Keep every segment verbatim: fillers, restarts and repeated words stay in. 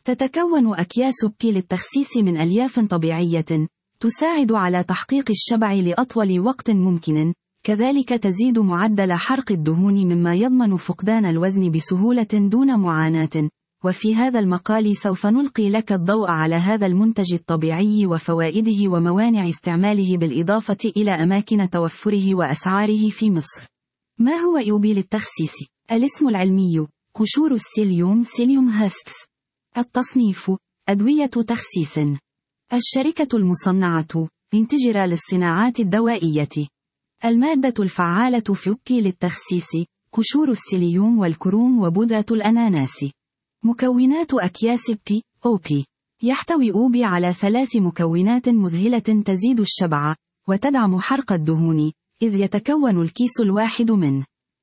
تتكون أكياس بي للتخسيس من ألياف طبيعية، تساعد على تحقيق الشبع لأطول وقت ممكن، كذلك تزيد معدل حرق الدهون مما يضمن فقدان الوزن بسهولة دون معاناة. وفي هذا المقال سوف نلقي لك الضوء على هذا المنتج الطبيعي وفوائده وموانع استعماله بالإضافة إلى أماكن توفره وأسعاره في مصر. ما هو يوبي للتخسيس؟ الاسم العلمي: قشور السيليوم سيليوم هاسكس. التصنيف: أدوية تخسيس. الشركة المصنعة: انتجرا للصناعات الدوائية. المادة الفعالة في يوبي للتخسيس: قشور السيليوم والكروم وبودرة الأناناس. مكونات أكياس بي أو بي. يحتوي أوبي على ثلاث مكونات مذهلة تزيد الشبع، وتدعم حرق الدهون، إذ يتكون الكيس الواحد من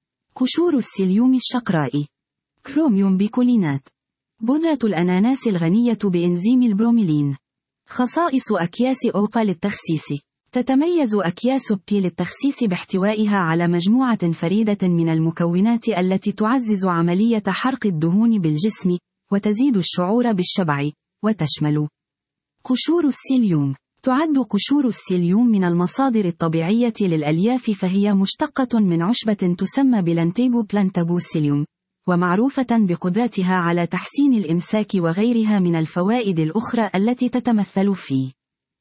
قشور السيليوم الشقراء، كروميوم بيكولينات، بودرة الأناناس الغنية بإنزيم البروميلين. خصائص أكياس أوبا للتخسيس: تتميز أكياس بي للتخسيس باحتوائها على مجموعة فريدة من المكونات التي تعزز عملية حرق الدهون بالجسم، وتزيد الشعور بالشبع، وتشمل قشور السيليوم. تعد قشور السيليوم من المصادر الطبيعية للألياف، فهي مشتقة من عشبة تسمى بلانتيبو بلانتابو سيليوم، ومعروفة بقدرتها على تحسين الإمساك وغيرها من الفوائد الأخرى التي تتمثل في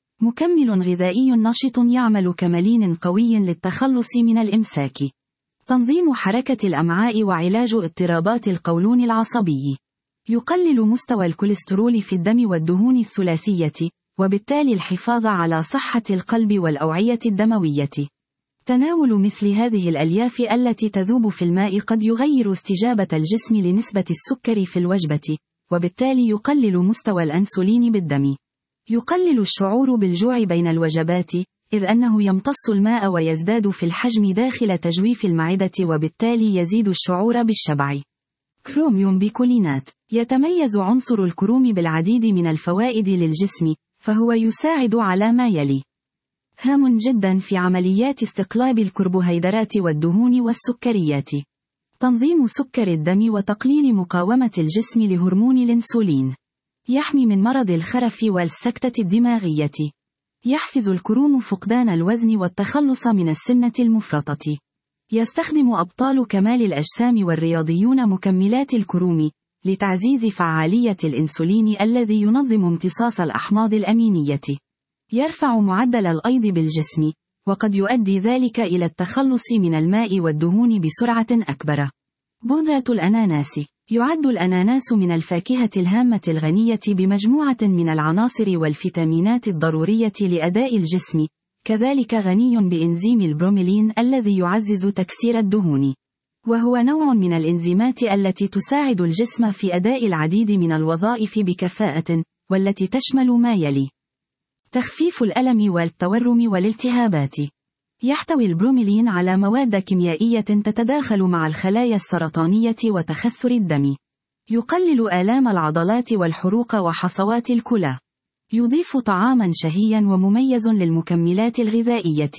مكمل غذائي نشط يعمل كملين قوي للتخلص من الإمساك، تنظيم حركة الأمعاء وعلاج اضطرابات القولون العصبي، يقلل مستوى الكوليسترول في الدم والدهون الثلاثية، وبالتالي الحفاظ على صحة القلب والأوعية الدموية. تناول مثل هذه الألياف التي تذوب في الماء قد يغير استجابة الجسم لنسبة السكر في الوجبة، وبالتالي يقلل مستوى الأنسولين بالدم. يقلل الشعور بالجوع بين الوجبات، إذ أنه يمتص الماء ويزداد في الحجم داخل تجويف المعدة، وبالتالي يزيد الشعور بالشبع. كروميوم بيكولينات. يتميز عنصر الكروم بالعديد من الفوائد للجسم، فهو يساعد على ما يلي: هام جدا في عمليات استقلاب الكربوهيدرات والدهون والسكريات، تنظيم سكر الدم وتقليل مقاومة الجسم لهرمون الأنسولين، يحمي من مرض الخرف والسكتة الدماغية، يحفز الكروم فقدان الوزن والتخلص من السمنة المفرطة. يستخدم أبطال كمال الأجسام والرياضيون مكملات الكروم لتعزيز فعالية الأنسولين الذي ينظم امتصاص الأحماض الأمينية. يرفع معدل الأيض بالجسم، وقد يؤدي ذلك إلى التخلص من الماء والدهون بسرعة أكبر. بودرة الأناناس. يعد الأناناس من الفاكهة الهامة الغنية بمجموعة من العناصر والفيتامينات الضرورية لأداء الجسم، كذلك غني بإنزيم البروميلين الذي يعزز تكسير الدهون، وهو نوع من الإنزيمات التي تساعد الجسم في أداء العديد من الوظائف بكفاءة، والتي تشمل ما يلي: تخفيف الألم والتورم والالتهابات. يحتوي البروميلين على مواد كيميائية تتداخل مع الخلايا السرطانية وتخثر الدم. يقلل آلام العضلات والحروق وحصوات الكلى. يضيف طعاما شهيا ومميز للمكملات الغذائية.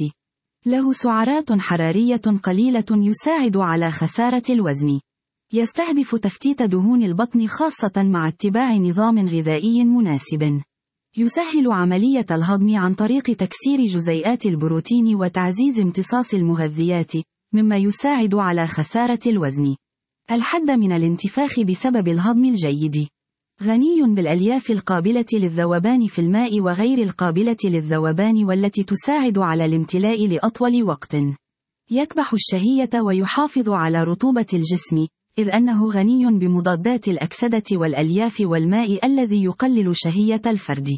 له سعرات حرارية قليلة يساعد على خسارة الوزن. يستهدف تفتيت دهون البطن خاصة مع اتباع نظام غذائي مناسب. يسهل عملية الهضم عن طريق تكسير جزيئات البروتين وتعزيز امتصاص المغذيات، مما يساعد على خسارة الوزن. الحد من الانتفاخ بسبب الهضم الجيد. غني بالألياف القابلة للذوبان في الماء وغير القابلة للذوبان والتي تساعد على الامتلاء لأطول وقت. يكبح الشهية ويحافظ على رطوبة الجسم، إذ أنه غني بمضادات الأكسدة والألياف والماء الذي يقلل شهية الفرد.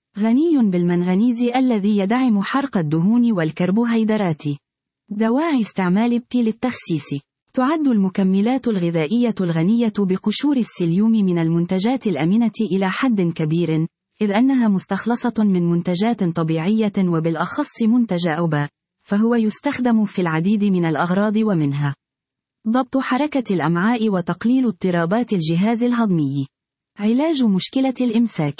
غني بالمنغنيز الذي يدعم حرق الدهون والكربوهيدرات. دواعي استعمال بي للتخسيس. تعد المكملات الغذائية الغنية بقشور السيليوم من المنتجات الأمنة إلى حد كبير، إذ أنها مستخلصة من منتجات طبيعية وبالأخص منتج أوبا، فهو يستخدم في العديد من الأغراض ومنها ضبط حركة الأمعاء وتقليل اضطرابات الجهاز الهضمي، علاج مشكلة الإمساك،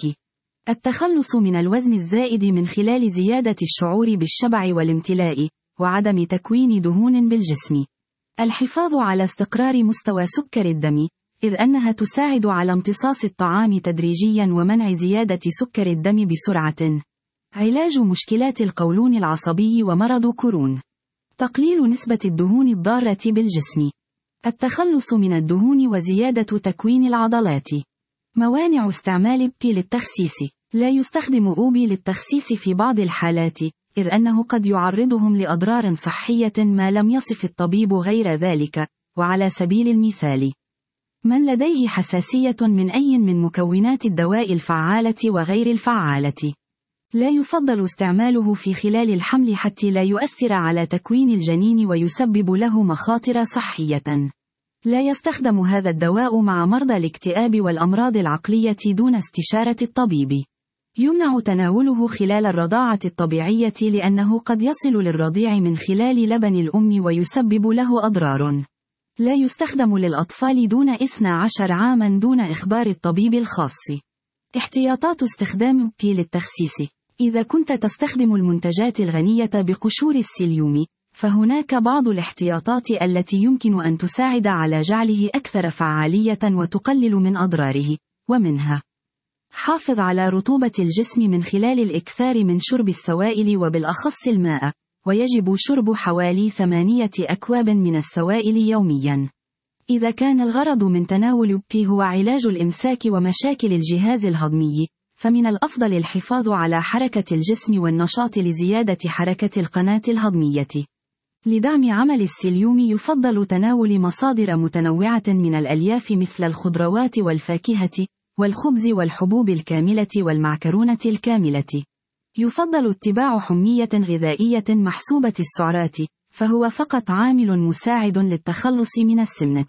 التخلص من الوزن الزائد من خلال زيادة الشعور بالشبع والامتلاء، وعدم تكوين دهون بالجسم، الحفاظ على استقرار مستوى سكر الدم، إذ أنها تساعد على امتصاص الطعام تدريجيا ومنع زيادة سكر الدم بسرعة. علاج مشكلات القولون العصبي ومرض كرون. تقليل نسبة الدهون الضارة بالجسم. التخلص من الدهون وزيادة تكوين العضلات. موانع استعمال بي للتخسيس. لا يستخدم أوبي للتخسيس في بعض الحالات، إذ أنه قد يعرضهم لأضرار صحية ما لم يصف الطبيب غير ذلك. وعلى سبيل المثال، من لديه حساسية من أي من مكونات الدواء الفعالة وغير الفعالة، لا يفضل استعماله في خلال الحمل حتى لا يؤثر على تكوين الجنين ويسبب له مخاطر صحية. لا يستخدم هذا الدواء مع مرضى الاكتئاب والأمراض العقلية دون استشارة الطبيب. يمنع تناوله خلال الرضاعة الطبيعية لأنه قد يصل للرضيع من خلال لبن الأم ويسبب له أضرار. لا يستخدم للأطفال دون اثني عشر عاما دون إخبار الطبيب الخاص. احتياطات استخدام بي للتخسيس. إذا كنت تستخدم المنتجات الغنية بقشور السيليوم، فهناك بعض الاحتياطات التي يمكن أن تساعد على جعله أكثر فعالية وتقلل من أضراره، ومنها: حافظ على رطوبة الجسم من خلال الإكثار من شرب السوائل وبالأخص الماء، ويجب شرب حوالي ثمانية أكواب من السوائل يوميا. إذا كان الغرض من تناول بي هو علاج الإمساك ومشاكل الجهاز الهضمي، فمن الأفضل الحفاظ على حركة الجسم والنشاط لزيادة حركة القناة الهضمية. لدعم عمل السيليوم يفضل تناول مصادر متنوعة من الألياف مثل الخضروات والفاكهة، والخبز والحبوب الكاملة والمعكرونة الكاملة. يفضل اتباع حمية غذائية محسوبة السعرات، فهو فقط عامل مساعد للتخلص من السمنة.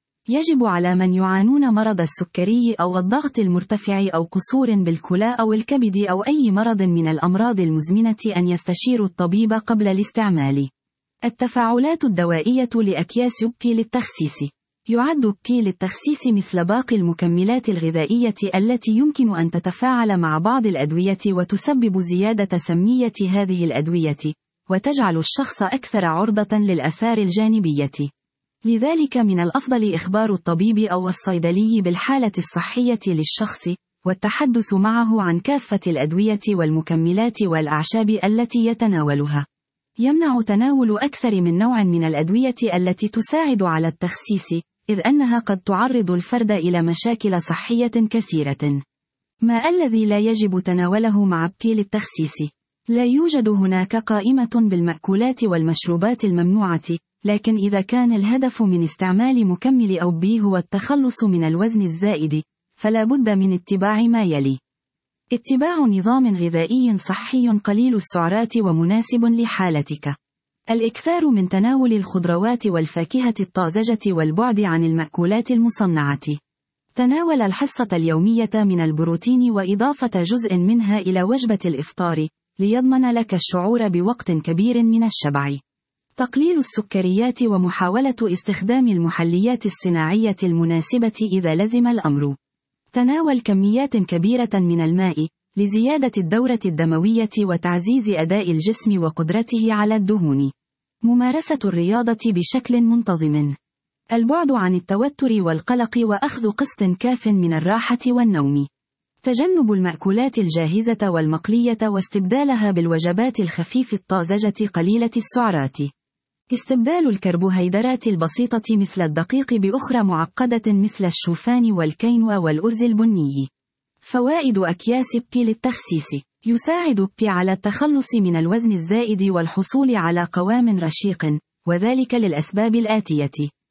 يجب على من يعانون مرض السكري أو الضغط المرتفع أو قصور بالكلى أو الكبد أو أي مرض من الأمراض المزمنة أن يستشيروا الطبيب قبل الاستعمال. التفاعلات الدوائية لأكياس بي للتخسيس. يعد بي للتخسيس مثل باقي المكملات الغذائية التي يمكن أن تتفاعل مع بعض الأدوية وتسبب زيادة سمية هذه الأدوية، وتجعل الشخص أكثر عرضة للآثار الجانبية. لذلك من الأفضل إخبار الطبيب أو الصيدلي بالحالة الصحية للشخص، والتحدث معه عن كافة الأدوية والمكملات والأعشاب التي يتناولها. يمنع تناول أكثر من نوع من الأدوية التي تساعد على التخسيس، إذ أنها قد تعرض الفرد إلى مشاكل صحية كثيرة. ما الذي لا يجب تناوله مع بي للتخسيس؟ لا يوجد هناك قائمة بالمأكولات والمشروبات الممنوعة، لكن إذا كان الهدف من استعمال مكمل أو بي هو التخلص من الوزن الزائد، فلا بد من اتباع ما يلي: اتباع نظام غذائي صحي قليل السعرات ومناسب لحالتك. الإكثار من تناول الخضروات والفاكهة الطازجة والبعد عن المأكولات المصنعة. تناول الحصة اليومية من البروتين وإضافة جزء منها إلى وجبة الإفطار، ليضمن لك الشعور بوقت كبير من الشبع. تقليل السكريات ومحاولة استخدام المحليات الصناعية المناسبة إذا لزم الأمر. تناول كميات كبيرة من الماء، لزيادة الدورة الدموية وتعزيز أداء الجسم وقدرته على الدهون. ممارسة الرياضة بشكل منتظم. البعد عن التوتر والقلق وأخذ قسط كاف من الراحة والنوم. تجنب المأكولات الجاهزة والمقلية واستبدالها بالوجبات الخفيف الطازجة قليلة السعرات. استبدال الكربوهيدرات البسيطة مثل الدقيق بأخرى معقدة مثل الشوفان والكينوا والأرز البني. فوائد أكياس بي للتخسيس. يساعد بي على التخلص من الوزن الزائد والحصول على قوام رشيق، وذلك للأسباب الآتية: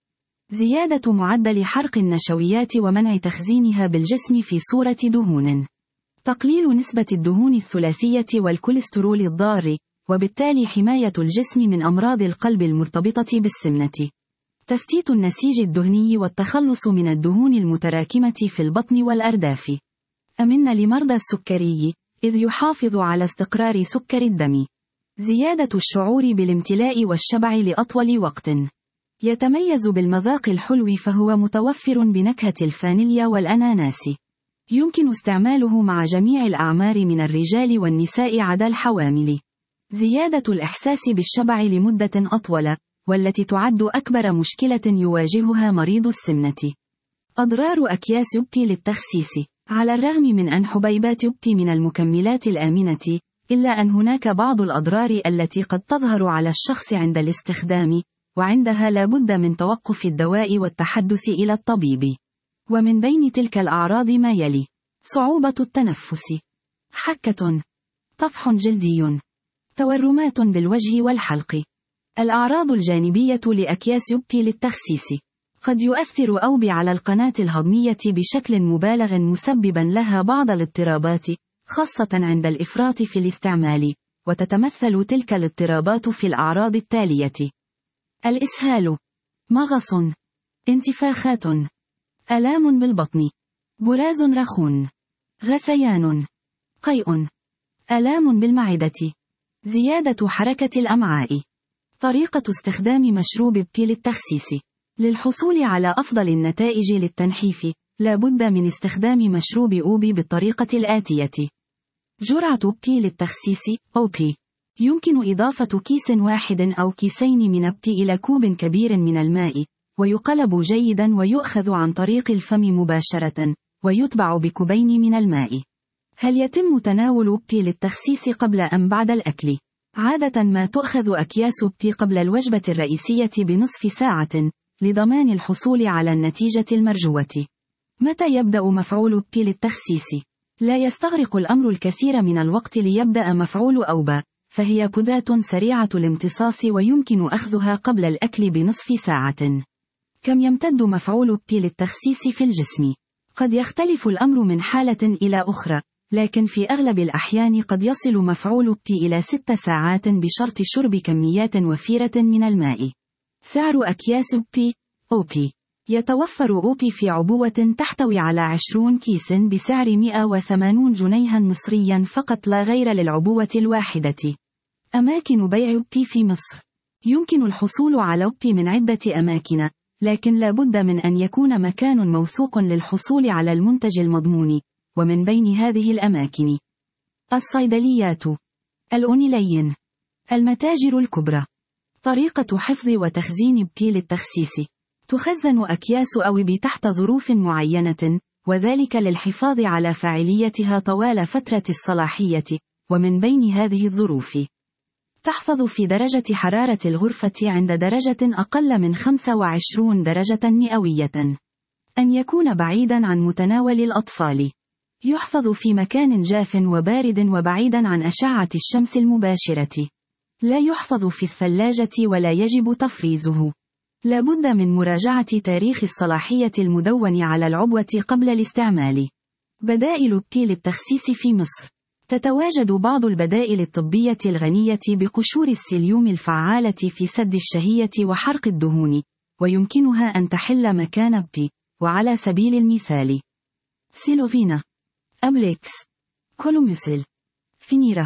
زيادة معدل حرق النشويات ومنع تخزينها بالجسم في صورة دهون. تقليل نسبة الدهون الثلاثية والكوليسترول الضار، وبالتالي حماية الجسم من أمراض القلب المرتبطة بالسمنة. تفتيت النسيج الدهني والتخلص من الدهون المتراكمة في البطن والأرداف. أمن لمرضى السكري، إذ يحافظ على استقرار سكر الدم. زيادة الشعور بالامتلاء والشبع لأطول وقت. يتميز بالمذاق الحلو فهو متوفر بنكهة الفانيليا والأناناس. يمكن استعماله مع جميع الأعمار من الرجال والنساء عدا الحوامل. زيادة الإحساس بالشبع لمدة أطول، والتي تعد أكبر مشكلة يواجهها مريض السمنة. أضرار أكياس يوبي للتخسيس. على الرغم من أن حبيبات يوبي من المكملات الآمنة، إلا أن هناك بعض الأضرار التي قد تظهر على الشخص عند الاستخدام، وعندها لا بد من توقف الدواء والتحدث إلى الطبيب. ومن بين تلك الأعراض ما يلي: صعوبة التنفس، حكة، طفح جلدي، تورمات بالوجه والحلق. الأعراض الجانبية لأكياس يوبي للتخسيس: قد يؤثر أوبي على القناة الهضمية بشكل مبالغ مسببا لها بعض الاضطرابات، خاصة عند الإفراط في الاستعمال، وتتمثل تلك الاضطرابات في الأعراض التالية: الإسهال، مغص، انتفاخات، آلام بالبطن، براز رخون، غثيان، قيء، آلام بالمعدة، زيادة حركة الأمعاء. طريقة استخدام مشروب بي للتخسيس. للحصول على أفضل النتائج للتنحيف، لا بد من استخدام مشروب أوبي بالطريقة الآتية: جرعة بي للتخسيس أو بي. يمكن إضافة كيس واحد أو كيسين من بي إلى كوب كبير من الماء، ويقلب جيدا ويؤخذ عن طريق الفم مباشرة، ويتبع بكوبين من الماء. هل يتم تناول بي للتخسيس قبل أم بعد الأكل؟ عادة ما تؤخذ أكياس بي قبل الوجبة الرئيسية بنصف ساعة، لضمان الحصول على النتيجة المرجوة. متى يبدأ مفعول بي للتخسيس؟ لا يستغرق الأمر الكثير من الوقت ليبدأ مفعول أوبا، فهي بودرة سريعة الامتصاص ويمكن أخذها قبل الأكل بنصف ساعة. كم يمتد مفعول بي للتخسيس في الجسم؟ قد يختلف الأمر من حالة إلى أخرى، لكن في أغلب الأحيان قد يصل مفعول بي إلى ست ساعات بشرط شرب كميات وفيرة من الماء. سعر أكياس بي أو بي. يتوفر أوبي في عبوة تحتوي على عشرين كيس بسعر مئة وثمانين جنيها مصريا فقط لا غير للعبوة الواحدة. أماكن بيع بي في مصر. يمكن الحصول على بي من عدة أماكن، لكن لا بد من أن يكون مكان موثوق للحصول على المنتج المضمون، ومن بين هذه الأماكن: الصيدليات، الأونيلين، المتاجر الكبرى. طريقة حفظ وتخزين بي للتخسيس. تخزن أكياس أوبي تحت ظروف معينة، وذلك للحفاظ على فاعليتها طوال فترة الصلاحية، ومن بين هذه الظروف: تحفظ في درجة حرارة الغرفة عند درجة أقل من خمسة وعشرين درجة مئوية. أن يكون بعيدا عن متناول الأطفال. يحفظ في مكان جاف وبارد وبعيدا عن أشعة الشمس المباشرة. لا يحفظ في الثلاجة ولا يجب تفريزه. لا بد من مراجعة تاريخ الصلاحية المدون على العبوة قبل الاستعمال. بدائل بي للتخسيس في مصر. تتواجد بعض البدائل الطبية الغنية بقشور السيليوم الفعالة في سد الشهية وحرق الدهون، ويمكنها أن تحل مكان بي، وعلى سبيل المثال: سيلوفينا، أبليكس، كولوميسيل، فينيرا.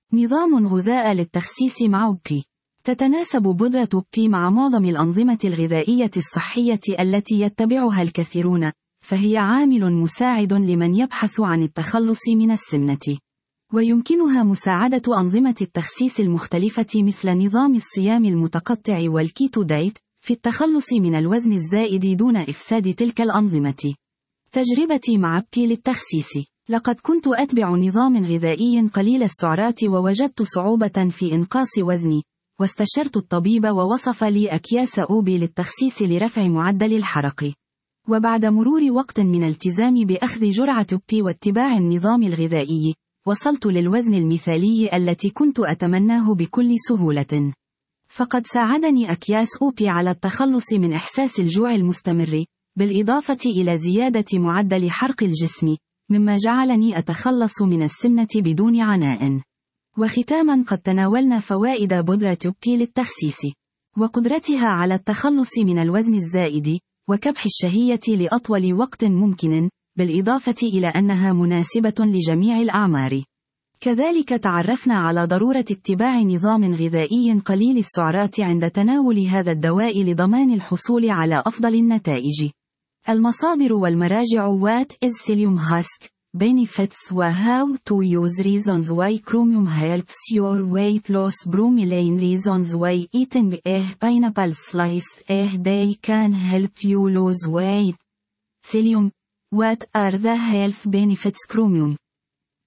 نظام غذاء للتخسيس مع بي. تتناسب بودرة بي مع معظم الأنظمة الغذائية الصحية التي يتبعها الكثيرون، فهي عامل مساعد لمن يبحث عن التخلص من السمنة. ويمكنها مساعدة أنظمة التخسيس المختلفة مثل نظام الصيام المتقطع والكيتو دايت في التخلص من الوزن الزائد دون إفساد تلك الأنظمة. تجربتي مع بي للتخسيس. لقد كنت أتبع نظام غذائي قليل السعرات ووجدت صعوبة في إنقاص وزني، واستشرت الطبيب ووصف لي أكياس أوبي للتخسيس لرفع معدل الحرق. وبعد مرور وقت من التزام بأخذ جرعة بي واتباع النظام الغذائي، وصلت للوزن المثالي التي كنت أتمناه بكل سهولة. فقد ساعدني أكياس أوبي على التخلص من إحساس الجوع المستمر، بالإضافة إلى زيادة معدل حرق الجسم، مما جعلني أتخلص من السمنة بدون عناء. وختاما، قد تناولنا فوائد بودرة بي للتخسيس، وقدرتها على التخلص من الوزن الزائد، وكبح الشهية لأطول وقت ممكن، بالإضافة إلى أنها مناسبة لجميع الأعمار. كذلك تعرفنا على ضرورة اتباع نظام غذائي قليل السعرات عند تناول هذا الدواء لضمان الحصول على أفضل النتائج. المصادر والمراجع: What is Psyllium Husk, Benefits و How to Use Reasons Why Chromium Helps Your Weight Loss Bromelain Reasons Why Eating a Pineapple Slice a Day Can Help You Lose Weight. سيليوم. What are the health benefits chromium?